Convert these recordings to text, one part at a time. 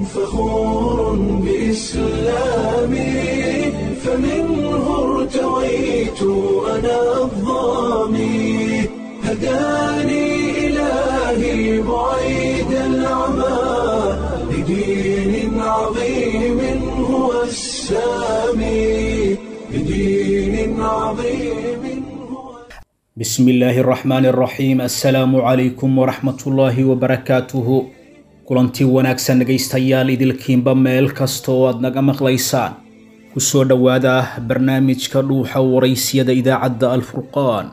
فخور بإسلامي فمنه ارتويت أنا الضامي هداني إلهي بعيد العمى لدين عظيم هو السامي لدين عظيم بسم الله الرحمن الرحيم السلام عليكم ورحمة الله وبركاته kulantii wanaagsan dhegaystayaal idilkiinba meel kasta oo aad naga maqlaysaan kusoo dhawaada barnaamijka dhuuxa waraysyada idaacadda alfurqaan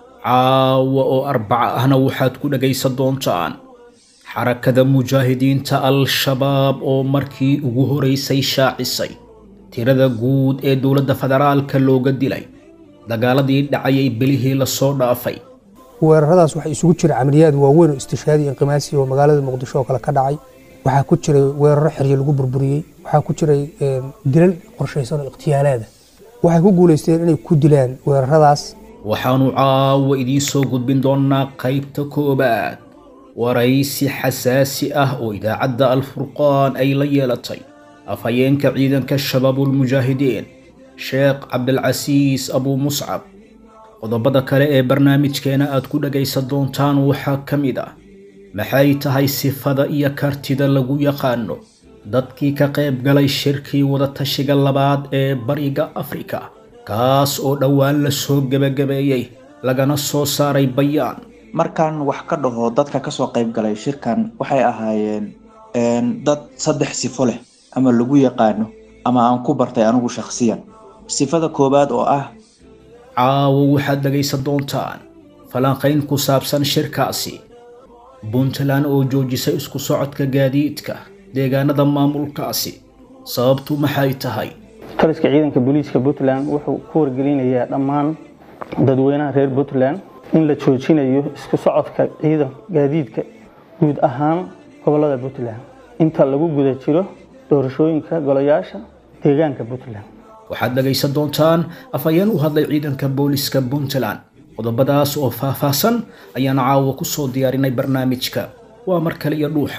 caawa oo arbaca ahna waxaad ku dhagaysan doontaan xarakada mujaahidiinta al-shabaab oo markii ugu horeysay shaacisay tirada guud ee dowladda federaalka looga dilay dagaaladii dhacayay bilihii la soo dhaafay weeraradaas waxay isugu jira camaliyaad waaweyn oo istishaadi inqimaasi oo magaalada muqdisho oo kale ka dhacay waxaa ku jiray weeraro xiriir lagu burburiyay waxaa ku jiray dilal qorshaysan oo ikhtiyaalaada waxay ku guuleysteen inay ku dilaan weeraradaas waxaanu caawa idiin soo gudbin doonaa qaybta koobaad waraysi xasaasi ah oo idaacadda alfurqaan ay la yeelatay afhayeenka ciidanka shabaabul mujaahidiin sheekh cabdilcasiis abuu muscab qodobada kale ee barnaamijkeena aad ku dhagaysan doontaan waxaa ka mid ah maxay tahay sifada iyo kartida lagu yaqaano dadkii ka qayb galay shirkii wadatashiga labaad ee bariga afrika kaas oo dhowaan la soo gebagabeeyey lagana soo saaray bayaan markaan wax ka dhaho dadka kasoo qayb galay shirkan waxay ahaayeen dad saddex sifo leh ama lagu yaqaano ama aan ku bartay anigu shakhsiyan sifada koobaad oo ah caawo waxaad dhagaysan doontaan falanqayn ku saabsan shirkaasi puntland oo joojisay isku socodka gaadiidka deegaanada maamulkaasi sababtu maxay tahay taliska ciidanka booliiska puntland wuxuu ku wargelinayaa dhammaan dadweynaha reer puntland in la joojinayo isku socodka ciidan gaadiidka guud ahaan gobolada puntland inta lagu guda jiro doorashooyinka golayaasha deegaanka puntland waxaad dhagaysan doontaan afhayeen u hadlay ciidanka booliiska puntland qodobadaas oo faahfaahsan ayaan caawa ku soo diyaarinay barnaamijka waa mar kale iyo dhuuxa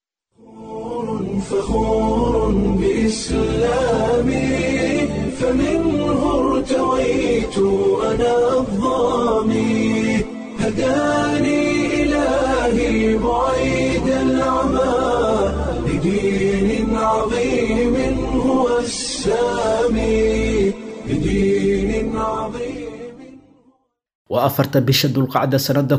فخور بإسلامي فمنه ارتويت أنا الضامي هداني إلهي بعيد العمى لدين عظيم هو السامي لدين عظيم وأفرت بشد القعدة سنة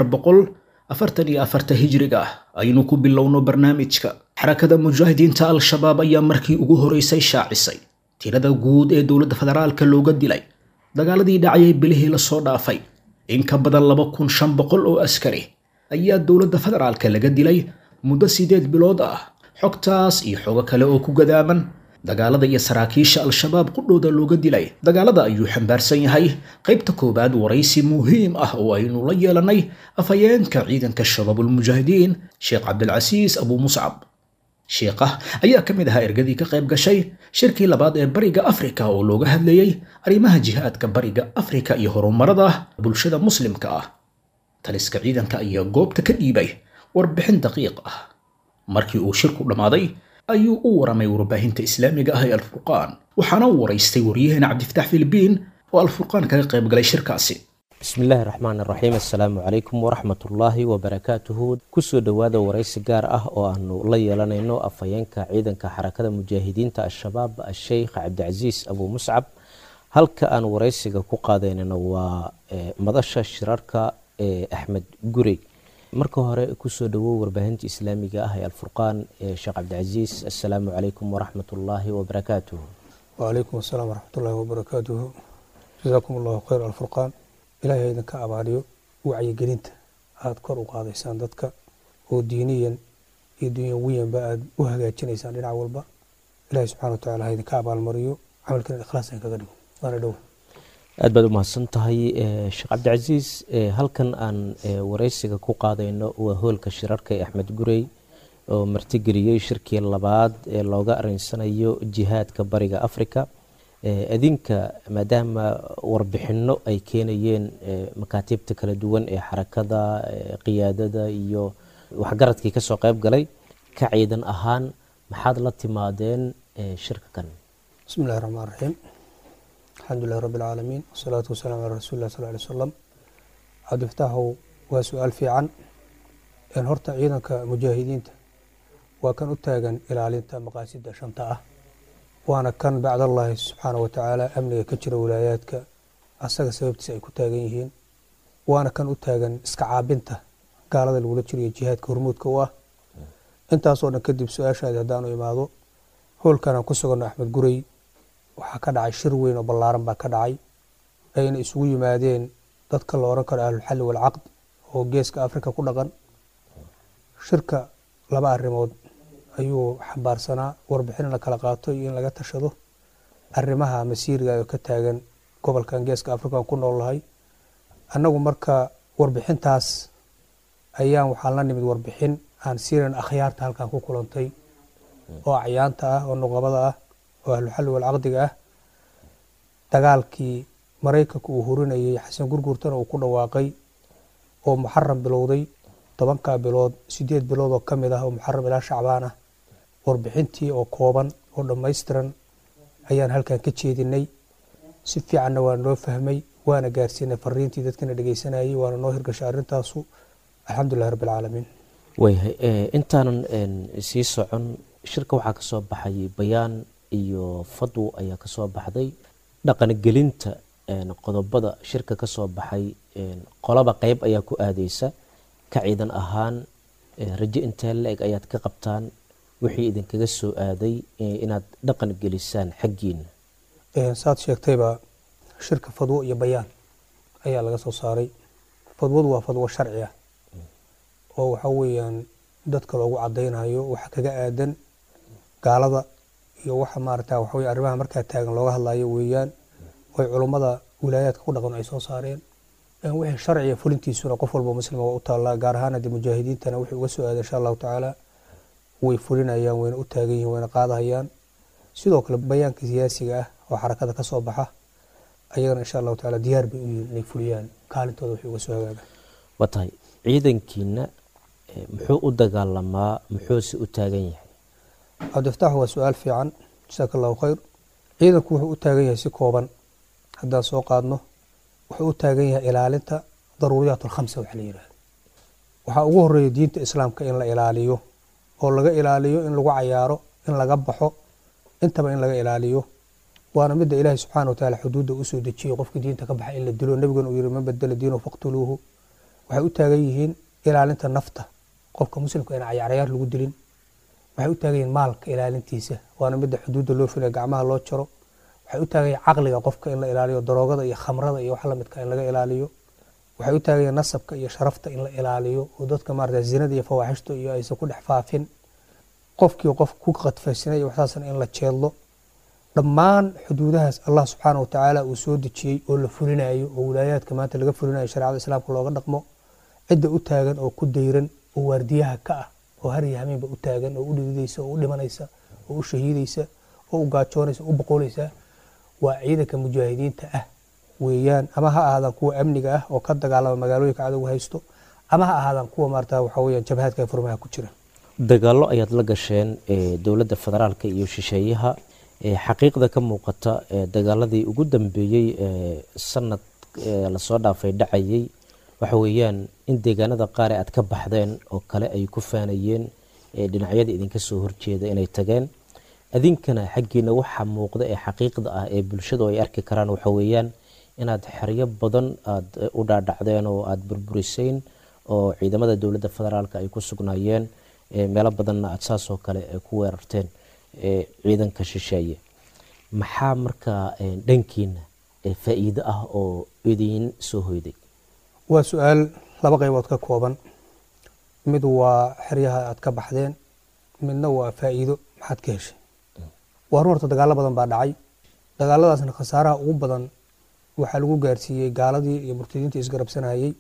1444 هجرية aynu ku bilowno barnaamijka xarakada mujaahidiinta al-shabaab ayaa markii ugu horeysay shaacisay tirada guud ee dowladda federaalka looga dilay dagaaladii dhacayay bilihii la soo dhaafay in ka badan 2500 oo askari ayaa dowladda federaalka laga dilay muddo 8 bilood ah xogtaas iyo xogo kale oo ku gadaaman dagaalada iyo saraakiisha al-shabaab qudhooda looga dilay dagaalada ayuu xambaarsan yahay qaybta koobaad waraysi muhiim ah oo aynu la yeelanay afhayeenka ciidanka shabaabul mujaahidiin sheekh cabdilcasiis abuu muscab sheekha ayaa ka mid ahaa ergadii ka qayb gashay shirkii labaad ee bariga afrika oo looga hadlayay arrimaha jihaadka bariga afrika iyo horumarada bulshada muslimka ah taliska ciidanka ayaa goobta ka dhiibay warbixin daqiiq ah markii uu shirku dhammaaday ayuu u waramay warbaahinta islaamiga ah ee alfurqaan waxaana uu waraystay waryaheena cabdifataax filibiin oo alfurqaan kaga qayb galay shirkaasi بسم الله الرحمن الرحيم السلام عليكم ورحمة الله وبركاته كسو دوادا ورئيس قار وأنه لا يلانينو أفاينكا عيدنكا حركة مجاهدين الشباب الشيخ عبد العزيز أبو مصعب هل كان ورئيسك كقادين ومضشة شراركا أحمد قري مركو هوري كسو دوا ورباهنت إسلامية أهي الفرقان شيخ عبد العزيز السلام عليكم ورحمة الله وبركاته وعليكم السلام ورحمة الله وبركاته جزاكم الله خير الفرقان إلهي إذن كأباريو وعي قرينت هاد كرو قاضي ساندتك ودينيا يدنيويا بعد وهذا جنيسان لنا والبا إلهي سبحانه وتعالى هيدا كأبار المريو عمل كنا إخلاص إنك قدم وانا دو aad baad u mahadsantahay sheekh cabdicasiis halkan aan waraysiga ku qaadayno waa hoolka shirarka ee axmed gurey oo martigeliyey shirkii labaad ee looga arinsanayo jihaadka bariga afrika adinka maadaama warbixino ay keenayeen makaatibta kala duwan ee xarakada qiyaadada iyo waxgaradkii kasoo qayb galay ka ciidan ahaan maxaad la timaadeen shirka kan? بسم الله الرحمن الرحيم الحمد لله رب العالمين والصلاة والسلام على رسول الله صلى الله عليه وسلم عبد الفتاح وسؤال في عن إن هرت عيدك مجاهدين وكان أتاجا إلى علينتا مقاصد شنطة وأنا كان بعد الله سبحانه وتعالى أمني كتير ولاياتك أصدق سبب تسعي كتاجيهين وأنا كان أتاجا إسكعابنته قال هذا الولد شري جهاد كرمود كوا أنت أصلا كذب سؤال شهادة هدانو يماضو هول كان كسرنا أحمد قري وحكى دعي شروين وبلارن بكى دعي أين يسوي مادين dadka la oran karo ahlul xal wal aqd oo geeska Afrika ku dhaqan shirka laba arrimood ayuu xambaarsanaa warbixin la kala qaato iyo in laga tashado arrimaha masiiriga oo ka taagan gobolkan geeska Afrika ku noolahay annagu marka warbixintaas ayaan waxaan la nimid warbixin aan siiran akhyaarta halkan ku kulantay oo acyaanta ah oo nuqabada ah oo ahlul xal wal aqdiga ah dagaalkii maraykanku uu hurinayay xasan gurgurtana uu ku dhawaaqay oo muxaram bilowday 10 bilood 8 bilood oo kamid ah oo muxaram ilaa shacbaan ah warbixintii oo kooban oo dhameystiran ayaan halkan ka jeedinay si fiicanna waa noo fahmay waana gaarsiinay fariintii dadkana dhageysanayay waana noo hirgashay arintaasu alxamdulillahi rabbil caalamiin wayhay intaanan sii socon shirka waxaa ka soo baxay bayaan iyo fadwo ayaa ka soo baxday dhaqan gelinta qodobada shirka ka soo baxay qolaba qayb ayaa ku aadeysa ka ciidan ahaan rajo intee la-eg ayaad ka qabtaan wixii idinkaga soo aaday inaad dhaqan gelisaan xaggiina? saad sheegtayba shirka fadwo iyo bayaan ayaa laga soo saaray. fadwadu waa fadwo sharci ah oo waxa weeyaan dadka loogu cadeynayo waxa kaga aadan gaalada iyo waxa maaragtaa waxa weeye arrimaha markaa taagan looga hadlayo weeyaan way culimada wilaayadka ku dhaqan ay soo saareen wixii sharciga fulintiisuna qof walba muslim oo u taala gaar ahaan mujaahidiintana wixii uga soo aaday insha Allah taala way fulinayaan wayna u taagan yihiin wayna qaadayaan sidoo kale bayaanka siyaasiga ah oo xarakada ka soo baxa ayagana insha Allah taala diyaar bay u yihiin inay fuliyaan kaalintooda wixii uga soo hagaaga. Watahay ciidankiina muxuu u dagaalamaa muxuu u taagan yahay? Abdulfataax waa su'aal fiican jazakallahu khayr. ciidanku wuxuu u taagan yahay si kooban haddaan soo qaadno wuxuu u taagan yahay ilaalinta daruuriyaatul khamsa waxa la yiraahdo. waxa ugu horeeya diinta islaamka in la ilaaliyo oo laga ilaaliyo in lagu cayaaro in laga baxo intaba in laga ilaaliyo waana midda Ilaahay subhanahu wa ta'ala xuduudda u soo dejiyay qofka diinta ka baxa in la dilo nabigan uu yiri man badala diinahu faqtuluhu. waxay u taagan yihiin ilaalinta nafta qofka muslimka in cayaar lagu dilin. waxay u taagan yihiin maalka ilaalintiisa waana midda xuduudda loo filay gacmaha loo jaro. waxay u taagan yihiin caqliga qofka in la ilaaliyo daroogada iyo khamrada iyo wax la midka in laga ilaaliyo. waxay u taagan yihiin nasabka iyo sharafta in la ilaaliyo oo dadka maarta zinada iyo fawaaxishta iyo aysan ku dhex faafin. qofkii qof ku qadfaysanay waxaasan in la jeedlo. dhammaan xuduudahaas Allah subhanahu wa ta'ala uu soo dejiyay oo la fulinayo oo wilaayadka maanta laga fulinayo shariicada islaamka looga dhaqmo cidda u taagan oo ku deyran oo waardiyaha ka ah oo har iyo habeenba u taagan oo u dhididaysa oo u dhimanaysa oo u shahiidaysa oo u gaajoonaysa oo u boqolaysa waa ciidanka mujaahidiinta ah weeyaan ama ha ahaadaan kuwa amniga ah oo ka dagaalama magaalooyinka cadowga haysto ama ha ahaadaan kuwa maarta waxa weeyaan jabhadka furmaha ku jira. dagaallo ayaad la gasheen dawladda federaalka iyo shisheeyaha xaqiiqda ka muuqata dagaaladii ugu dambeeyay sanad la soo dhaafay dhacayay waxa weeyaan in deegaanada qaar aad ka baxdeen oo kale ay ku faanayeen dhinacyada idinka soo horjeeda inay tageen adinkana xaggiina waxa muuqda ee xaqiiqda ah ee bulshadu ay arki karaan waxa weeyaan inaad xariyo badan aad u dhaadhacdeen oo aad burburiseen oo ciidamada dawladda federaalka ay ku sugnaayeen meelo badanna aad saas oo kale ku weerarteen ciidanka shisheeye. maxaa markaa dhankiina faa'iido ah oo idin soo hoyday? waa su'aal laba qaybood ka kooban. mid waa xiriyaha aad ka baxdeen midna waa faa'iido maxaad ka heshay. waa horta dagaalo badan baa dhacay dagaaladaasna khasaaraha ugu badan waxaa lagu gaarsiiyey gaaladii iyo murtadiintii isgarabsanayay.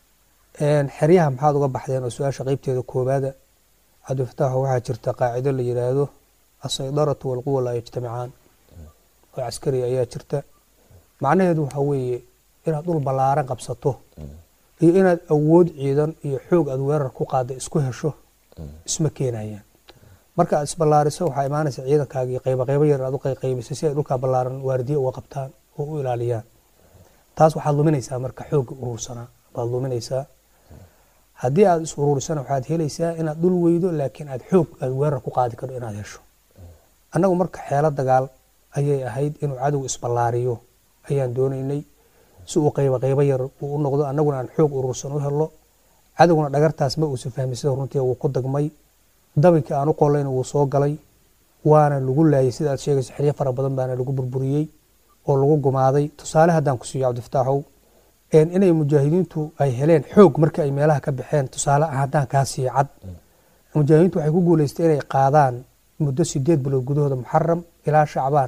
xiriyaha maxaad uga baxdeen oo su'aasha qaybteeda koobaada Abdulfataax waxaa jirta qaacido la yiraahdo as-saydaratu wal quwwa la yajtamicaan oo askari ayaa jirta macnaheedu waxa weeye inaad dhul balaaran qabsato iyo inaad awood ciidan iyo xoog aad weerar ku qaado isku hesho isma keenayaan. marka aad isballaariso waxaa imaanaysa ciidankaagii qaybo yar aad u qayqaybisay si ay dhulkaa ballaaran waardiye uga qabtaan oo u ilaaliyaan. taas waxaad luminaysaa marka xoogga urursanaa baad luminaysaa. haddii aad is ururisana waxaad helaysaa inaad dhul weydo laakiin aad xoog aad weerar ku qaadi karto inaad hesho. annagu marka xeelo dagaal ayay ahayd inuu cadowga isballaariyo ayaan doonaynay si uu qaybo yar uu u noqdo, annaguna aan xoog urursan u helo. cadowguna dhagartaas ma uusan fahmin sida runtii wuu ku dagmay. dabinkii aan u qolayna wuu soo galay waana lagu laayay sida aad sheegayso xeryo fara badan baana lagu burburiyey oo lagu gumaaday. tusaale haddaan ku siiyo cabdifataaxow inay mujaahidiintu ay heleen xoog markii ay meelaha ka baxeen, tusaale haddaan kaa siiyo cad, mujaahidiintu waxay ku guulaystay inay qaadaan muddo 8 bilood gudahooda muxaram ilaa shacbaan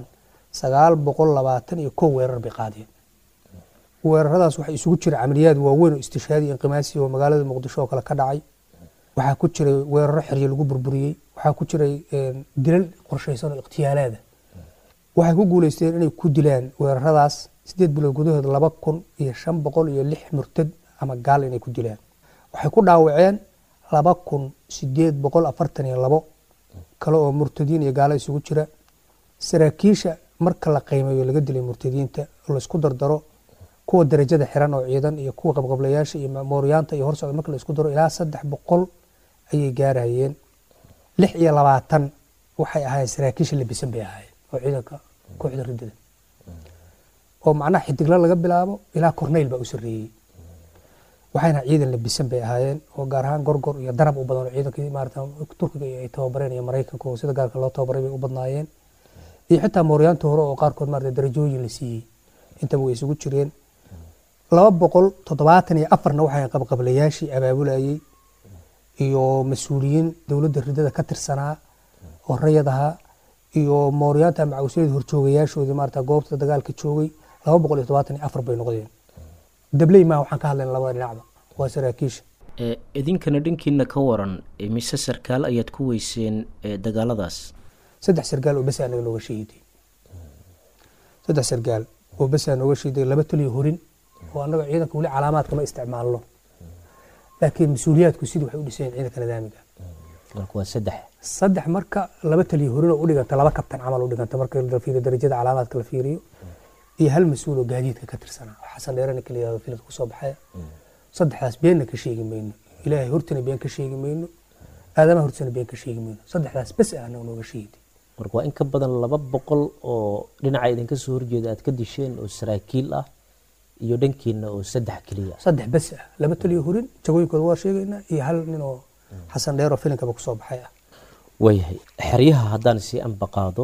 921 weerar bay qaadeen. weeraradaas waxay isugu jira camaliyaad waaweyn oo istishaadi inqimaasi oo magaalada muqdisho oo kale ka dhacay. waxaa ku jiray weeraro xeryo lagu burburiyey, waxaa ku jiray dilal qorshaysan oo ikhtiyaalaada. waxay ku guulaysteen inay ku dilaan weeraradaas 8 bilood gudahooda 2506 murtad ama gaal inay ku dilaan. waxay ku dhaawaceen 2842 kale oo murtadiin iyo gaalo isugu jira. saraakiisha marka la qiimeeyo laga dilay murtadiinta oo la isku dardaro kuwa darajada xiran oo ciidan iyo kuwa qabqablayaasha iyo mooryaanta iyo horsocda marka la isku daro ilaa 300 ayay gaarayeen. 26 waxay ahaayeen saraakiisha labisan bay ahaayeen oo ciidanka kooxda ridada oo macnaha xidigla laga bilaabo ilaa korneyl baa u sareeyay. waxayna ciidan labisan bay ahaayeen oo gaar ahaan gorgor iyo darab u badan oo ciidankii maarta Turkiga ay tababareen iyo Mareykanka oo sida gaarka loo tababaray bay u badnaayeen. iyo xitaa mooryaanta hore oo qaarkood maarta darajooyin la siiyay intaba way isugu jireen. 274 waxay qabqablayaashii abaabulayay iyo mas'uuliyiin dawladda ridada ka tirsanaa oo rayadaha iyo mooryaanta macawsiyada horjoogayaashoodii maarta goobta dagaalka joogay 274 bay noqdeen. dabley ma waxaan ka hadlaynaa labada dhinacba waa saraakiisha. idinkana dhankiina ka waran mise sarkaal ayaad ku weyseen dagaaladaas? 3 sarkaal oo bas anaga looga sheegay. 3 sarkaal oo bas anaga looga sheegay, 2 taliye horin oo annaga ciidanka wali calaamaadka ma isticmaalno laakiin mas'uuliyaadku sidii waxay u dhiseen ciidanka nidaamiga. marka waa 3 marka 2 taliye horin oo u dhiganta 2 kabtan camal u dhiganta marka la fiiriyo darajada calaamaadka la fiiriyo iyo hal mas'uul oo gaadiidka ka tirsanaa xasan dheerana kaliya fiilad ku soo baxay. 3daas been ka sheegi mayno, ilaahay hortana been ka sheegi mayno, aadama hortana been ka sheegi mayno. 3daas bas ahna nooga sheegay. marka waa in ka badan 200 oo dhinaca idinka soo horjeeda aad ka disheen oo saraakiil ah iyo dhankiina oo 3 kaliya. 3 bas ah, 2 taliye horin jagooyinkooda waa sheegaynaa iyo hal nin oo xasan dheer oo fiilankaba ku soo baxay ah. waayahay xeryaha haddaan si anbaqaado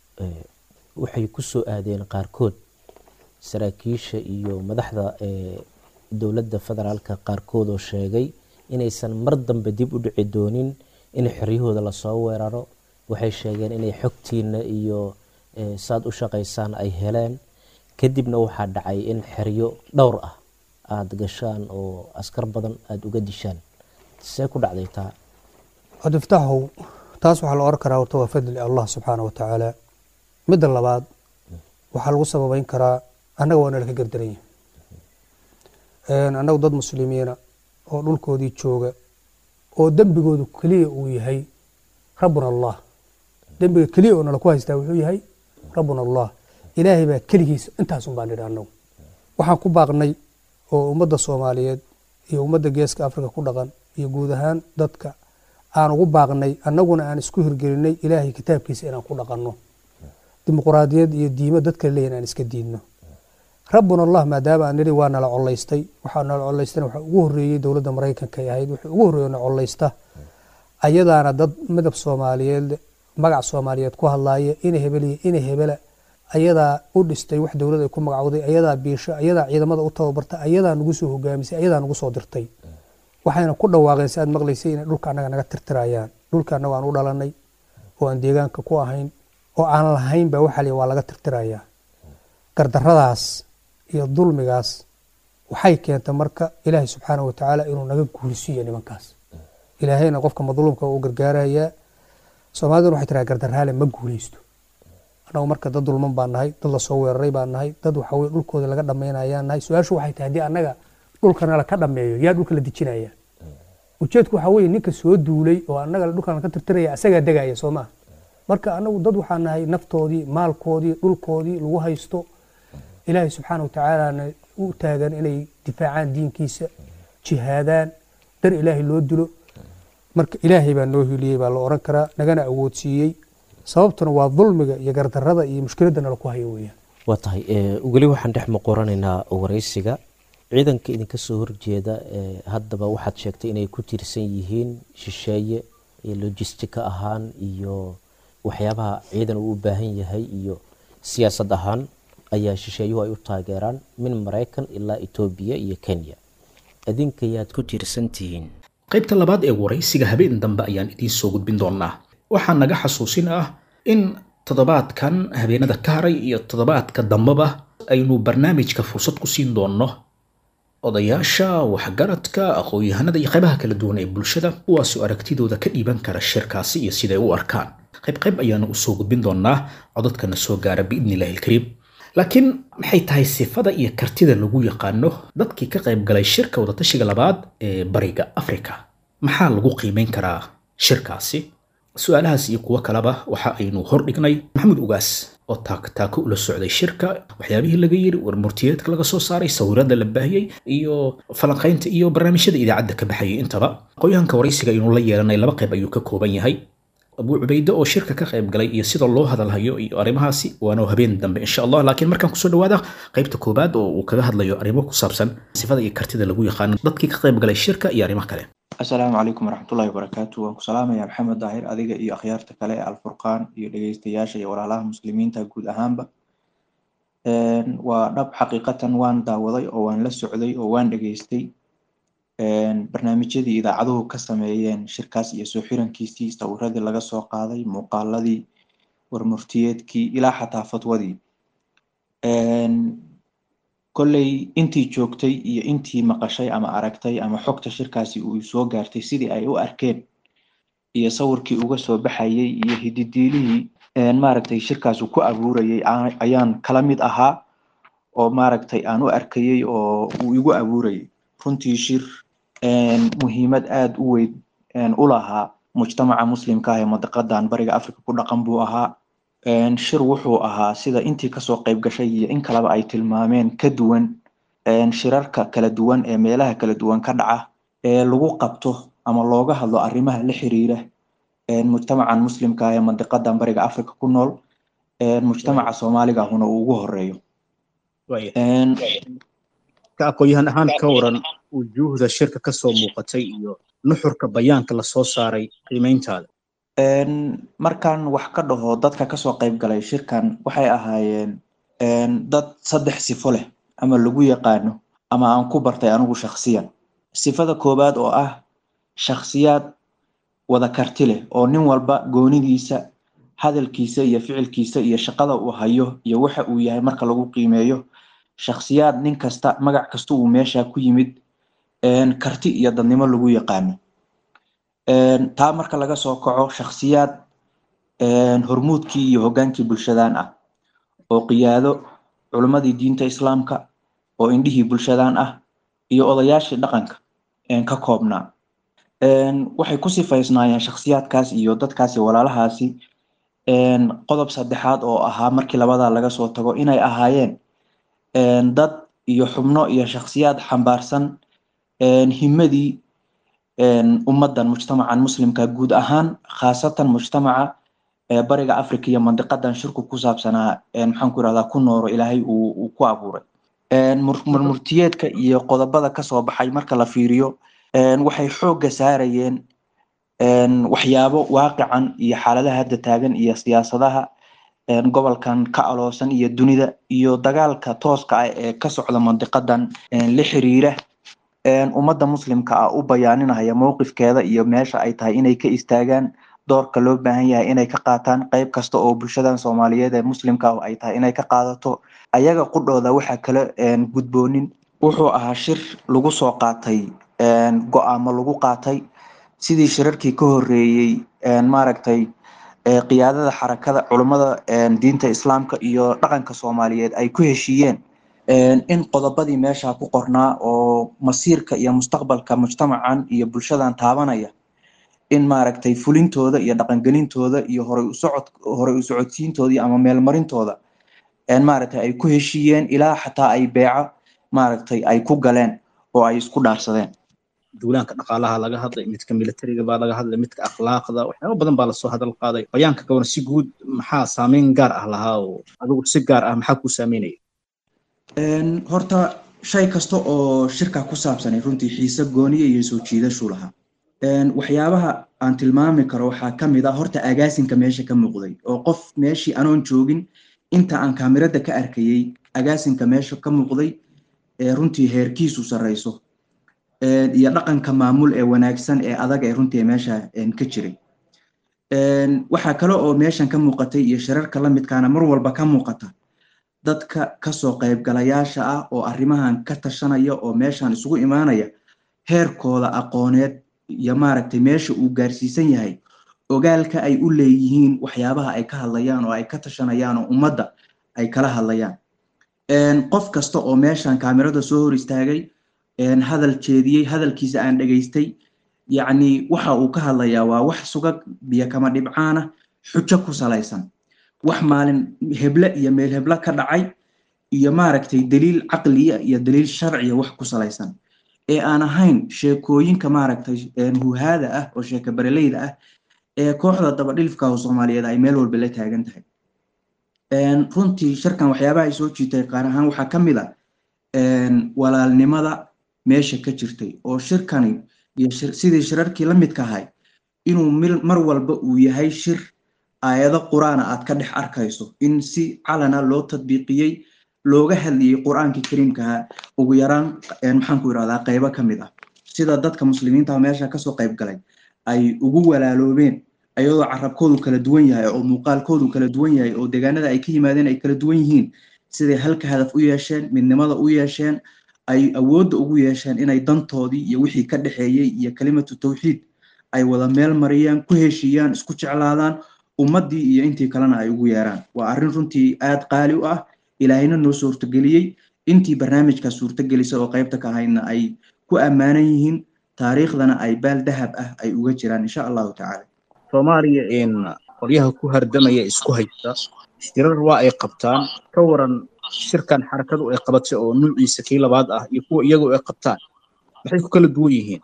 waxay ku soo aadeen qaarkood saraakiisha iyo madaxda dowladda federaalka qaarkood oo sheegay inaysan mar dambe dib u dhici doonin in xeryahooda la soo weeraro. waxay sheegeen inay xogtiina iyo saad u shaqaysaan ay heleen, kadibna waxaa dhacay in xeryo dhowr ah aad gashaan oo askar badan aad uga dishaan. see ku dhacday taa? cabdifataaxow taas waxaa la oran karaa horta waa fadli Allah subxaanahu wa tacaala. midda labaad waxaa lagu sababayn karaa annaga waa nala ka gardaran yahay. annagu dad muslimiina oo dhulkoodii jooga oo dembigoodu keliya uu yahay rabbuna Allah. dembiga keliya oo nala ku haystaa wuxuu yahay rabbuna Allah. ilaahay baa keligiisa intaasun baan nidhi annagu. waxaan ku baaqnay oo ummadda Soomaaliyeed iyo ummadda geeska Afrika ku dhaqan iyo guud ahaan dadka aan ugu baaqnay annaguna aan isku hirgelinay ilaahay kitaabkiisa inaan ku dhaqanno. dimuqraadiyad iyo diimo dadka leeyahay aan iska diidno. rabbuna Allah maadaama aan nidhi waa nala colaystay, waxaa nala colaystana waxa ugu horreeyay dowladda Mareykanka ay ahayd, wixii ugu horreeyay nala colaysta ayadaana dad midab Soomaaliyeed magac Soomaaliyeed ku hadlaaya inay hebela ayadaa u dhistay wax dowladda ay ku magacowday, ayadaa biisho, ayadaa ciidamada u tababartay, ayadaa nagu soo hogaamisay, ayadaa nagu soo dirtay. waxayna ku dhawaaqeen si aad maqlaysay inay dhulka annaga naga tirtirayaan. dhulka annaga aan u dhalanay oo aan deegaanka ku ahayn oo aan lahayn baa waxa waa laga tirtirayaa. gardarradaas iyo dulmigaas waxay keentay marka ilaahay subxaanahu wa tacaala inuu naga guulisiiyo nimankaas. ilaahayna qofka madluumka uu gargaarayaa. Soomaalidu waxay tiraa gardarraale ma guulaysto. annagu marka dad dulman baan nahay, dad la soo weeraray baan nahay, dad waxa weeye dhulkooda laga dhammaynayaan nahay. su-aashu waxay tahay haddii annaga dhulkana la ka dhammeeyo yaa dhulka la dejinaya? ujeedku waxa weeye ninka soo duulay oo annaga dhulkan ka tirtiraya asagaa degaya soo maaha marka anagu dad waxaan nahay naftoodii maalkoodii dhulkoodii lagu haysto ilaahay subxaana watacaala u taagan inay difaacaan diinkiisa jihaadaan dar ilaahay loo dilo marka ilaahay baa noo hiliyey baa la oran karaa nagana awoodsiiyey sababtuna waa dulmiga iyo gardarrada iyo mushkiladda nala ku hayo weeyaan waa tahay weli waxaan dhex muqoranaynaa waraysiga ciidanka idinka soo horjeeda haddaba waxaad sheegtay inay ku tiirsan yihiin shisheeye iyo logistika ahaan iyo waxyaabaha ciidan uu u baahan yahay iyo siyaasad ahaan ayaa shisheeyuhu ay u taageeraan min Mareykan ilaa Itoobiya iyo Kenya adinkayaad ku tiirsan tihiin qaybta labaad ee waraysiga habeen dambe ayaan idiin soo gudbin doonaa waxaa naga xasuusin ah in toddobaadkan habeenada ka haray iyo toddobaadka dambeba aynu barnaamijka fursad ku siin doonno odayaasha waxgaradka aqoon-yahanada iyo qaybaha kala duwan ee bulshada kuwaasoo aragtidooda ka dhiiban kara shirkaasi iyo siday u arkaan qayb ayaana u soo gudbin doonaa codadkana soo gaara biidnillahi alkariim laakiin maxay tahay sifada iyo kartida lagu yaqaano dadkii ka qayb galay shirka wadatashiga labaad ee bariga Afrika maxaa lagu qiimeyn karaa shirkaasi su'aalahaas iyo kuwa kaleba waxa aynu hor dhignay maxamed ugaas oo taako ula socday shirka waxyaabihii laga yiri warmurtiyeedka laga soo saaray sawirada la baahiyay iyo falanqaynta iyo barnaamijyada idaacadda ka baxayay intaba qoyaanka waraysiga inuu la yeelanay laba qayb ayuu ka kooban yahay أبو عبيدة أو شركة كقيب قلي يصير الله هذا الهيو أريمها سي وأنا وهبين دم إن شاء الله لكن مركان كسر هذا قيب تكوباد وكذا هذا اللي أريمه كسابسن صفات يكرتي ذا لقوي خان ضدك كقيب قلي الشركة ياريمها كلام السلام عليكم ورحمة الله وبركاته وسلام يا محمد ظاهر أذيك إيه أخيار تكلي الفرقان يلقيستياش ولا الله مسلمين تجود أهم ونب حقيقة وان داوضي أو وان للسعودي أو وان لقيستي barnaamijyadii idaacaduhu ka sameeyeen shirkaas iyo soo xirankiisii sawirradii laga soo qaaday muuqaaladii warmurtiyeedkii ilaa xataa fatwadii kolley intii joogtay iyo intii maqashay ama aragtay ama xogta shirkaasi uu soo gaartay sidii ay u arkeen iyo sawirkii uga soo baxayay iyo hididiilihii maaragtay shirkaas uu ku abuurayay ayaan kala mid ahaa oo maaragtay aan u arkayay oo uu igu abuurayay runtii shir muhiimad aad u weyn u lahaa mujtamaca muslimka ah ee madaqadan bariga Afrika ku dhaqan buu ahaa shir wuxuu ahaa sida intii ka soo qayb gashay iyo in kaleba ay tilmaameen ka duwan shirarka kala duwan ee meelaha kala duwan ka dhaca ee lagu qabto ama looga hadlo arrimaha la xiriira mujtamacan muslimka ah ee madaqadan bariga Afrika ku nool mujtamaca Soomaaliga ahuna uu ugu horeeyo aqoon-yahan ahaan ka waran wujuuhda shirka ka soo muuqatay iyo nuxurka bayaanka la soo saaray qiimeyntaada markaan wax ka dhaho dadka ka soo qayb galay shirkan waxay ahaayeen dad saddex sifo leh ama lagu yaqaano ama aan ku bartay anigu shakhsiyan sifada koobaad oo ah shakhsiyaad wada karti leh oo nin walba goonidiisa hadalkiisa iyo ficilkiisa iyo shaqada uu hayo iyo waxa uu yahay marka lagu qiimeeyo shakhsiyaad nin kasta magac kasta uu meesha ku yimid karti iyo dadnimo lagu yaqaano taa marka laga soo kaco shakhsiyaad hormuudkii iyo hogaankii bulshadan ah oo qiyaado culimadii diinta islaamka oo indhihii bulshadan ah iyo odayaashii dhaqanka ka koobnaa waxay ku sifaysnaayeen shakhsiyaadkaas iyo dadkaasi walaalahaasi qodob saddexaad oo ahaa markii labadaa laga soo tago inay ahaayeen dad iyo xubno iyo shakhsiyaad xambaarsan himadii ummadan mujtamacan muslimka guud ahaan khaasatan mujtamaca bariga Afrika iyo mandiqadan shirku ku saabsanaa maxaan ku raahdaa ku nooro ilaahay uu ku abuuray murtiyeedka iyo qodobada ka soo baxay marka la fiiriyo waxay xoogga saarayeen waxyaabo waaqican iyo xaaladaha hadda taagan iyo siyaasadaha gobolkan ka aloosan iyo dunida iyo dagaalka tooska ah ee ka socda mandiqadan la xiriira ummadda muslimka ah u bayaaninaya mowqifkeeda iyo meesha ay tahay inay ka istaagaan doorka loo baahan yahay inay ka qaataan qayb kasta oo bulshadan Soomaaliyeed ee muslimka ah ay tahay inay ka qaadato ayaga qudhooda waxa kale gudboonin wuxuu ahaa shir lagu soo qaatay go'aamo lagu qaatay sidii shirarkii ka horeeyay maaragtay qiyaadada xarakada culimada diinta islaamka iyo dhaqanka Soomaaliyeed ay ku heshiiyeen in qodobadii meesha ku qornaa oo masiirka iyo mustaqbalka mujtamacan iyo bulshadan taabanaya in maaragtay fulintooda iyo dhaqangelintooda iyo hore u socodsiintooda ama meelmarintooda maaragtay ay ku heshiiyeen ilaa xataa ay beeca maaragtay ay ku galeen oo ay isku dhaarsadeen. duulaanka dhaqaalaha laga hadlay, midka militariga baa laga hadlay, midka akhlaaqda, waxyaabo badan baa lasoo hadal qaaday. bayaanka gaban si guud maxaa saameyn gaar ah lahaa oo adigu si gaar ah maxaa ku saameynaya? horta shay kasta oo shirka ku saabsanay runtii xiise gooniya iyo soo jiidashu lahaa. waxyaabaha aan tilmaami karo waxaa ka mid ah horta agaasinka meesha ka muuqday oo qof meeshii anoon joogin inta aan kaamirada ka arkayay agaasinka meesha ka muuqday runtii heerkiisu sareyso iyo dhaqanka maamul ee wanaagsan ee adag ee runtii meesha ka jiray. waxaa kale oo meeshan ka muuqatay iyo shirarka la midkaana mar walba ka muuqata dadka kasoo qaybgalayaasha ah oo arrimahan ka tashanaya oo meeshan isugu imaanaya heerkooda aqooneed iyo maaragtay meesha uu gaarsiisan yahay ogaalka ay u leeyihiin waxyaabaha ay ka hadlayaan oo ay ka tashanayaan oo ummadda ay kala hadlayaan. qof kasta oo meeshan kaamirada soo hor istaagay hadal jeediyey hadalkiisa aan dhageystay yacni waxa uu ka hadlayaa waa wax sugag biyo kama dhibcaana xujo ku salaysan wax maalin heble iyo meel hebla ka dhacay iyo maaragtay daliil caqliya iyo daliil sharciya wax ku salaysan ee aan ahayn sheekooyinka maaragtay huhaada ah oo sheeko bareleyda ah ee kooxda dabadhilifka oo Soomaaliyeed ay meel walba la taagan tahay. runtii shirkan waxyaabaha ay soo jiitay qaar ahaan waxaa ka mid ah walaalnimada meesha ka jirtay oo shirkani iyo sidii shirarkii la midka ahay inuu mar walba uu yahay shir aayado quraan aad ka dhex arkayso in si calana loo tadbiiqiyay looga hadlayay quraanka kariimka ugu yaraan maxaan ku yiraahdaa qaybo ka mid ah sida dadka muslimiinta meesha ka soo qayb galay ay ugu walaaloobeen ayadoo carabkoodu kala duwan yahay oo muuqaalkoodu kala duwan yahay oo deegaanada ay ka yimaadeen ay kala duwan yihiin sidii halka hadaf u yeesheen midnimada u yeesheen ay awood ugu yeesheen inay dantoodii iyo wixii ka dhaxeeyay iyo kalimatu tawxiid ay wada meel mariyaan ku heshiiyaan isku jeclaadaan ummadii iyo intii kalena ay ugu yeeraan. waa arrin runtii aad qaali u ah ilaahayna noo suurtageliyay intii barnaamijka suurtagelisay oo qaybta ka ahayna ay ku ammaanan yihiin taariikhdana ay baal dahab ah ay uga jiraan insha allahu tacaala. Soomaaliya qolyaha ku hardamaya isku haysta shirar waa ay qabtaan ka waran shirkan xarakadu ay qabatay oo nuuciisa kii labaad ah iyo kuwa iyagu ay qabtaan maxay ku kala duwan yihiin?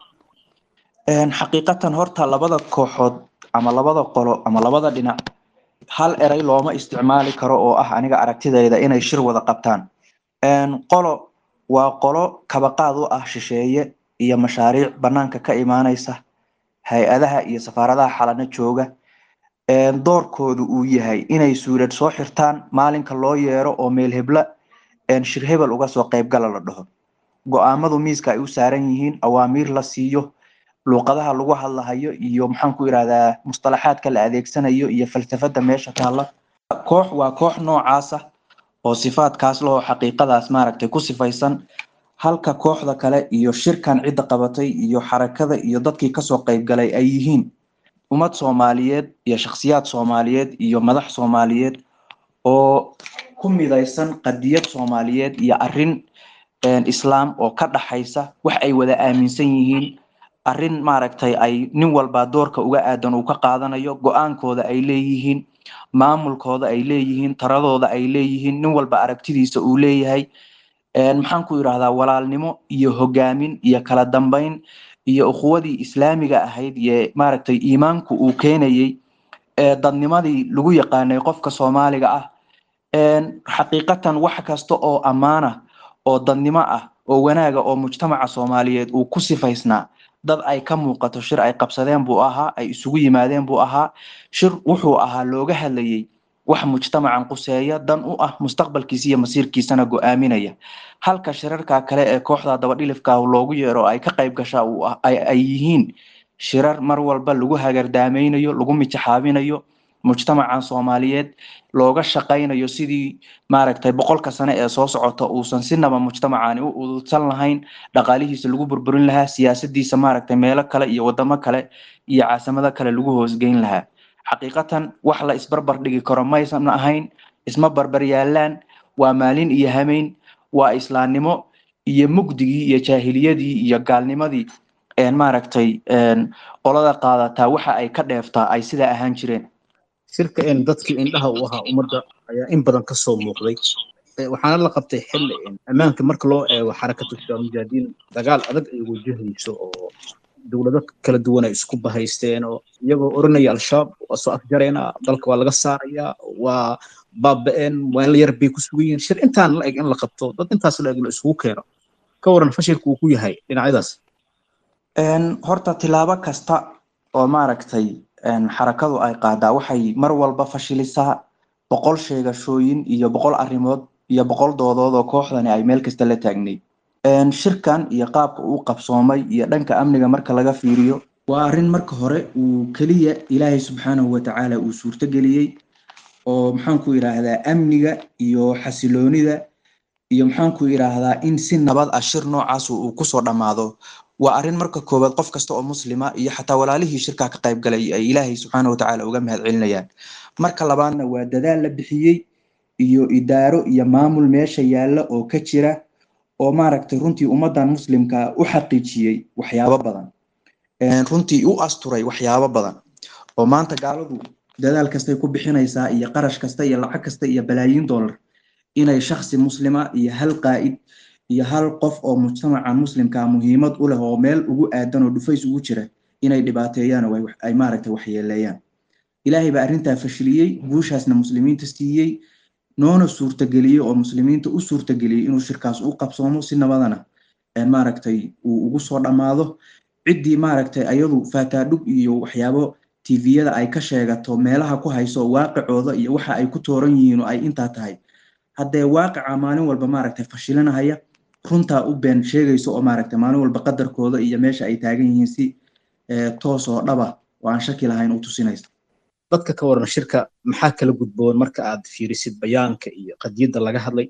xaqiiqatan horta labada kooxood ama labada qolo ama labada dhinac hal eray looma isticmaali karo oo ah aniga aragtidayda inay shir wada qabtaan. qolo waa qolo kabaqaad u ah shisheeye iyo mashaariic banaanka ka imaanaysa hay-adaha iyo safaaradaha xalana jooga doorkoodu uu yahay inay suurad soo xirtaan maalinka loo yeero oo meel hebla shir hebel uga soo qaybgala la dhaho go'aamadu miiska ay u saaran yihiin awaamiir la siiyo luqadaha lagu hadlahayo iyo maxaan ku yiraahdaa mustalaxaadka la adeegsanayo iyo falsafada meesha taala. koox waa koox noocaas ah oo sifaadkaas loo xaqiiqadaas maaragtay ku sifaysan halka kooxda kale iyo shirkan cid qabatay iyo xarakada iyo dadkii ka soo qayb galay ay yihiin ummad Soomaaliyeed iyo shakhsiyaad Soomaaliyeed iyo madax Soomaaliyeed oo ku midaysan qadiyad Soomaaliyeed iyo arrin islaam oo ka dhaxaysa wax ay wada aaminsan yihiin arrin maaragtay ay nin walba doorka uga aadan uu ka qaadanayo go'aankooda ay leeyihiin maamulkooda ay leeyihiin taradooda ay leeyihiin nin walba aragtidiisa uu leeyahay maxaan ku yiraahdaa walaalnimo iyo hogaamin iyo kala dambeyn iyo ukhuwadii islaamiga ahayd ee maaragtay iimaanku uu keenayay dadnimadii lagu yaqaanay qofka Soomaaliga ah xaqiiqatan wax kasta oo amaana oo dadnimo ah oo wanaaga oo mujtamaca Soomaaliyeed uu ku sifaysnaa dad ay ka muuqato shir ay qabsadeen buu ahaa ay isugu yimaadeen buu ahaa shir wuxuu ahaa looga hadlayay wax mujtamacan quseeya dan u ah mustaqbalkiisa iyo masiirkiisana go'aaminaya halka shirarka kale ee kooxda dabadhilifka loogu yeero ay ka qayb gashaa ay yihiin shirar mar walba lagu hagardaamaynayo lagu mijaxaabinayo mujtamacan Soomaaliyeed looga shaqaynayo sidii maaragtay boqolka sano ee soo socota uusan sinaba mujtamacan u udulsan lahayn dhaqaalihiisa lagu burburin lahaa siyaasadiisa maaragtay meelo kale iyo wadamo kale iyo caasimada kale lagu hoosgeyn lahaa. xaqiiqatan wax la isbarbar dhigi karo maysan ahayn isma barbar yaalaan waa maalin iyo hameyn waa islaamnimo iyo mugdigii iyo jaahiliyadii iyo gaalnimadii maaragtay qolada qaadataa waxa ay ka dheeftaa ay sidaa ahaan jireen. shirka dadkii indhaha u ahaa ummadda ayaa in badan ka soo muuqday waxaana la qabtay xilli ammaanka marka loo eego xarakatu shabaab mujaahidiin dagaal adag ay wajahayso oo dowlado kala duwan ay isku bahaysteen oo iyagoo oranaya al-shabaab waa soo afjareena dalka waa laga saarayaa waa baaba'een meel yar bay ku sugan yihiin shir intaan la eg in la qabto dad intaas la eg la isugu keeno ka waran fashilku uu ku yahay dhinacyadaas. horta tilaabo kasta oo maaragtay xarakadu ay qaadaa waxay mar walba fashilisaa 100 sheegashooyin iyo 100 arrimood iyo 100 doodood oo kooxdani ay meel kasta la taagnay. shirkan iyo qaabka uu qabsoomay iyo dhanka amniga marka laga fiiriyo waa arrin marka hore uu kaliya Ilaahay subxaanahu wa ta'ala uu suurto geliyay oo maxaan ku yiraahdaa amniga iyo xasiloonida iyo maxaan ku yiraahdaa in si nabad ah shir noocaas uu ku soo dhamaado waa arrin marka koobaad qof kasta oo muslima iyo xataa walaalihii shirka ka qayb galay ay Ilaahay subxaanahu wa ta'ala uga mahadcelinayaan. marka labaadna waa dadaal la bixiyay iyo idaaro iyo maamul meesha yaala oo ka jira oo maaragtay runtii ummadan muslimka u xaqiijiyay waxyaabo badan runtii u asturay waxyaabo badan oo maanta gaaladu dadaal kasta ku bixinaysaa iyo qarash kasta iyo lacag kasta iyo balaayiin dollar inay shakhsi muslima iyo hal qaa'id iyo hal qof oo mujtamaca muslimka muhiimad u leh oo meel ugu aadan oo dhufays ugu jira inay dhibaateeyaan oo ay maaragtay waxyeeleeyaan. Ilaahay baa arrintaa fashiliyay guushaasna muslimiinta siiyay noona suurtageliyay oo muslimiinta u suurtageliyay inuu shirkaas u qabsoomo si nabadana maaragtay uu ugu soo dhamaado. ciddii maaragtay ayadu faataadhug iyo waxyaabo TV-yada ay ka sheegato meelaha ku hayso waaqicooda iyo waxa ay ku tooran yihiin oo ay intaa tahay haddee waaqica maalin walba maaragtay fashilinahaya runtaa u been sheegayso oo maaragtay maalin walba qadarkooda iyo meesha ay taagan yihiin si toos oo dhaba oo aan shaki lahayn u tusinaysa. dadka ka waran shirka maxaa kala gudboon marka aad fiirisid bayaanka iyo qadiyada laga hadlay.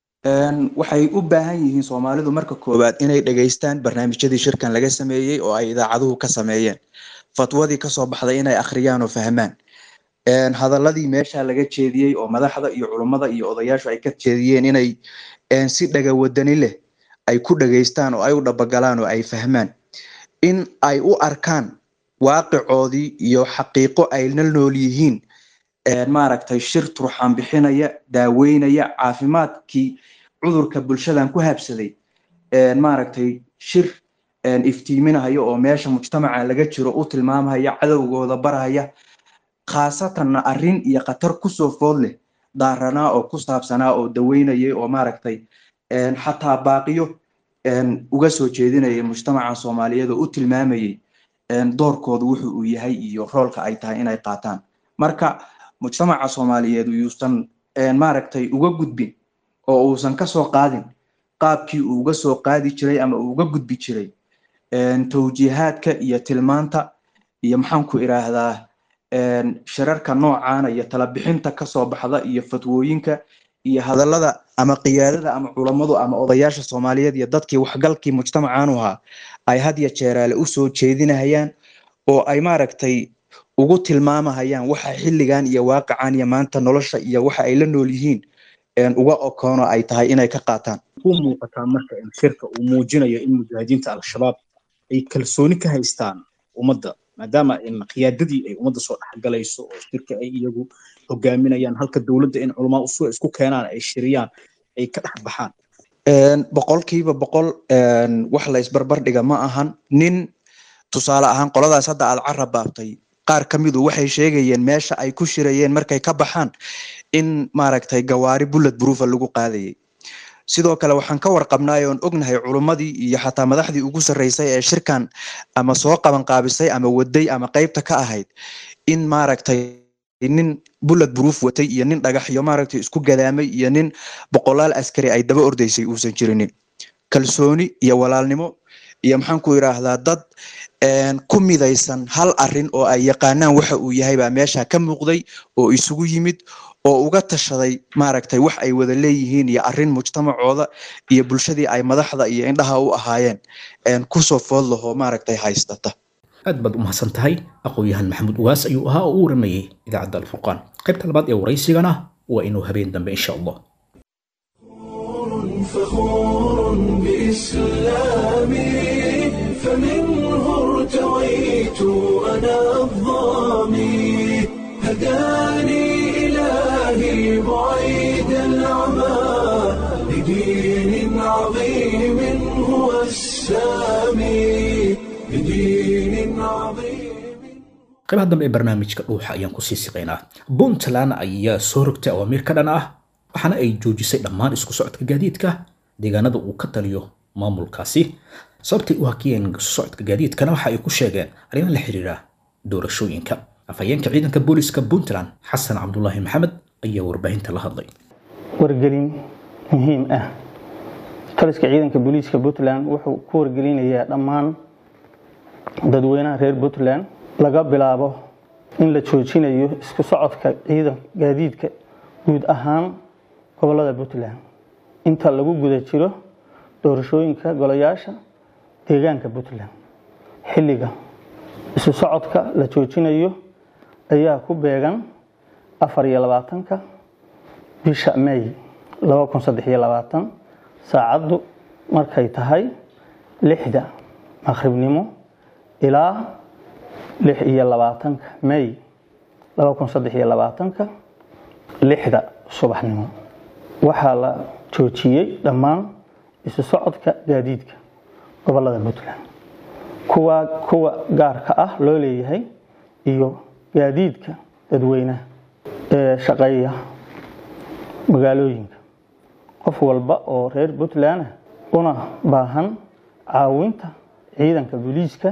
waxay u baahan yihiin Soomaalidu marka koobaad inay dhageystaan barnaamijyadii shirkan laga sameeyay oo ay idaacaduhu ka sameeyeen fatwadii ka soo baxday inay akhriyaan oo fahmaan hadaladii meesha laga jeediyay oo madaxda iyo culimada iyo odayaashu ay ka jeediyeen inay si dhaga wadani leh ay ku dhageystaan oo ay u dhabagalaan oo ay fahmaan in ay u arkaan waaqicoodii iyo xaqiiqo ay la nool yihiin maaragtay shir turxaan bixinaya daaweynaya caafimaadkii cudurka bulshadan ku habsaday maaragtay shir iftiiminaya oo meesha mujtamaca laga jiro u tilmaamaya cadowgooda baraya khaasatanna arrin iyo khatar ku soo food leh daaranaa oo ku saabsanaa oo daweynayay oo maaragtay xataa baaqiyo uga soo jeedinaya mujtamaca Soomaaliyeed oo u tilmaamayay doorkoodu wuxuu uu yahay iyo roolka ay tahay inay qaataan. marka mujtamaca Soomaaliyeed uusan maaragtay uga gudbin oo uusan ka soo qaadin qaabkii uu uga soo qaadi jiray ama uu uga gudbi jiray tawjiihaadka iyo tilmaanta iyo maxaan ku iraahdaa shirarka noocan iyo tala bixinta ka soo baxda iyo fatwooyinka iyo hadallada ama qiyaadada ama culimadu ama odayaasha Soomaaliyeed iyo dadkii waxgalkii mujtamacan u ahaa ay had iyo jeeraale u soo jeedinayaan oo ay maaragtay ugu tilmaamahayaan waxa xilligan iyo waaqican iyo maanta nolosha iyo waxa ay la nool yihiin uga okoono ay tahay inay ka qaataan. ku muuqataa marka in shirka uu muujinayo in mujaahidiinta al-shabaab ay kalsooni ka haystaan ummadda maadaama in qiyaadadii ay ummadda soo dhaxgalayso oo shirka ay iyagu hogaaminayaan halka dawladda in culamaa usoo isku keenaan ay shiriyaan ay ka dhex baxaan. 100% wax la isbarbar dhiga ma ahan. nin tusaale ahaan qoladaas hadda aad carab baabtay qaar kamidu waxay sheegayeen meesha ay ku shirayeen markay ka baxaan in maaragtay gawaari bullet proof lagu qaadayay. sidoo kale waxaan ka warqabnaa oo ognahay culimadii iyo xataa madaxdii ugu sareysay ee shirkan ama soo qaban qaabisay ama waday ama qaybta ka ahayd in maaragtay nin bullet proof watay iyo nin dhagax iyo maaragtay isku gadaamay iyo nin boqolaal askari ay daba ordaysay uusan jirinin. kalsooni iyo walaalnimo iyo maxaan ku yiraahdaa dad ku midaysan hal arrin oo ay yaqaanaan waxa uu yahay baa meesha ka muuqday oo isugu yimid oo uga tashaday maaragtay wax ay wada leeyihiin iyo arrin mujtamacooda iyo bulshadii ay madaxda iyo indhaha u ahaayeen ku soo food laho maaragtay haystata. aad baad u mahadsan tahay aqoon-yahan maxamuud ugaas ayuu ahaa oo u waramayay idaacadda alfurqaan qaybta labaad ee waraysigana waa inuu habeen dambe insha allah. فخور بإسلامي فمنه ارتويت أنا الضامي هداني إلهي بعيد العمى لدين عظيم هو السامي لدين عظيم. qaybaha dambe ee barnaamijka dhuuxa ayaan ku sii siqaynaa. Puntland ayaa soo rogtay awaamiir ka dhan ah waxaana ay joojisay dhammaan isku socodka gaadiidka deegaanada uu ka taliyo maamulkaasi. sababtay u hakiyeen isku socodka gaadiidkana waxa ay ku sheegeen arrimo la xiriira doorashooyinka. afhayeenka ciidanka booliska Puntland Xasan Cabdullaahi Maxamed ayaa warbaahinta la hadlay. wargelin muhiim ah. taliska ciidanka booliska Puntland wuxuu ku wargelinayaa dhammaan dadweynaha reer Puntland laga bilaabo in la joojinayo isku socodka gaadiidka guud ahaan gobolada Puntland inta lagu guda jiro doorashooyinka golayaasha deegaanka Puntland. xilliga isku socodka la joojinayo ayaa ku beegan 24 bisha May 2023 saacadu markay tahay 6 maqribnimo ilaa 26 May 2023 6 subaxnimo. waxaa la joojiyay dhammaan isu socodka gaadiidka gobolada Puntland kuwa gaarka ah loo leeyahay iyo gaadiidka dadweynaha ee shaqeeya magaalooyinka. qof walba oo reer Puntland una baahan caawinta ciidanka booliiska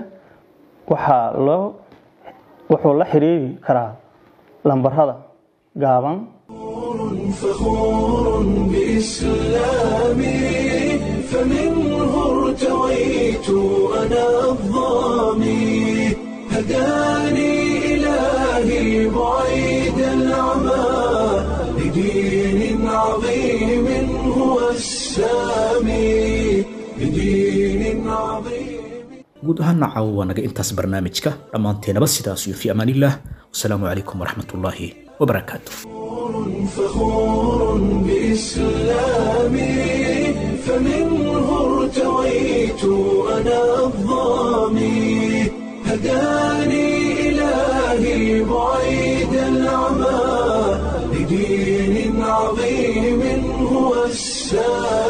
wuxuu la xiriiri karaa lambarada gaaban. فخور بإسلامي فمنه ارتويت أنا الضامي هداني إلهي بعيد العمى لدين عظيم هو السامي لدين عظيم. guud ahaana caawa naga intaas barnaamijka dhammaanteenaba sidaas iyo fi amaanillah. wasalaamu calaykum waraxmatullaahi wabarakaatu. فخور بإسلامي فمنه ارتويت أنا الضامي هداني إلهي بعيد العمى لدين عظيم هو السامي